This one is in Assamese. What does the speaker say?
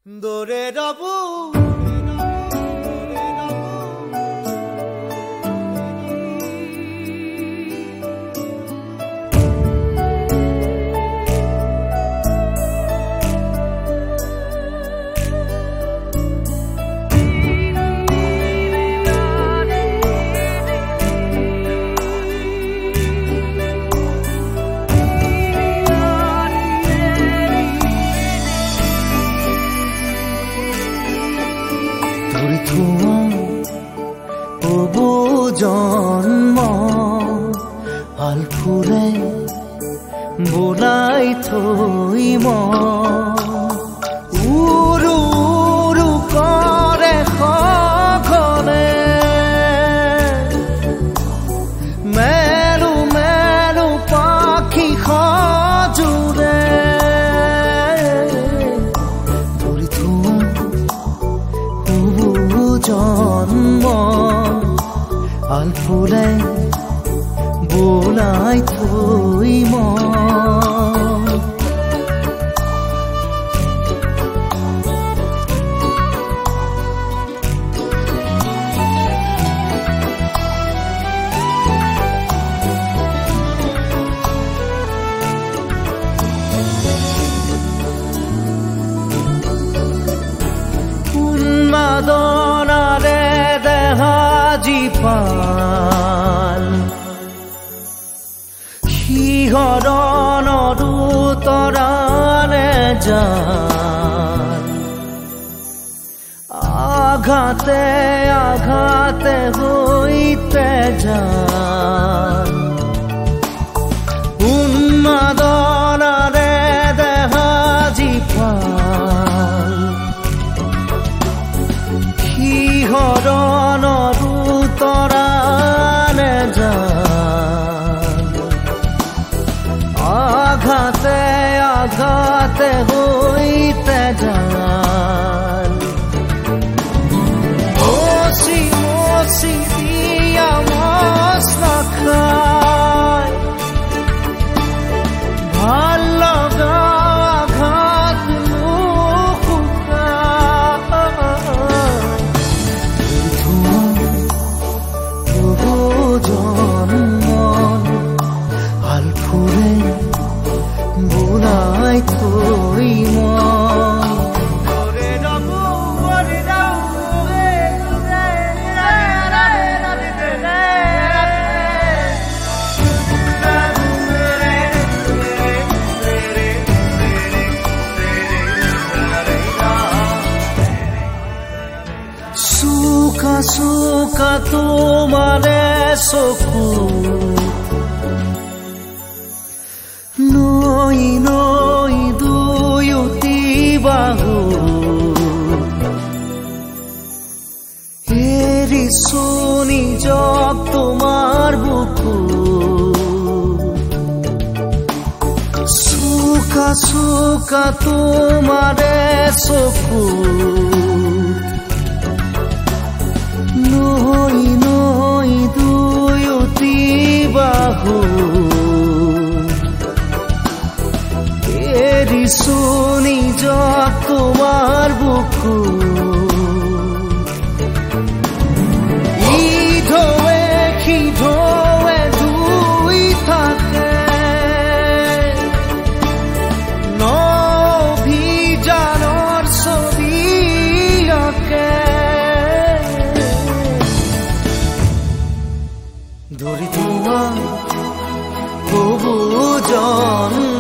দৰে ৰবু জন্ম আলফুলে বোলাই থৈ উৰু উৰু কৰে সঘনে মেলু মেলু পাখি সজোৰে ধৰি থওঁ জন্ম আলফুলে বোলাই থৈ উন্মাদনাৰে দেহাজি পাল শিহৰণৰো তৰালে যান আঘাতে আঘাতে হৈতে যান উন্মাদনাৰে দেহাজি পাল শিহৰণৰো তৰালে যান আঘাতে আঘাতে হৈতে যান মচি মচি দিয়া মাছ নাখায় ভাল লগা আঘাত জন্ম আলফুলে বোলাই থৈ চুকা চুকা তোমাৰে চকু নৈ নৈ দুয়োটি বাহু এৰিছো নিজক তোমাৰ বুকু চুকা চুকা তোমাৰে চকু নৈ নৈ দুয়োটি বাহু এৰিছো নিজক তোমাৰ বুকু ইঢৌৱে সিঢৌৱে দুই থাকে নভিযানৰ ছবি আঁকে ধৰি তোমাৰ বহু জন্ম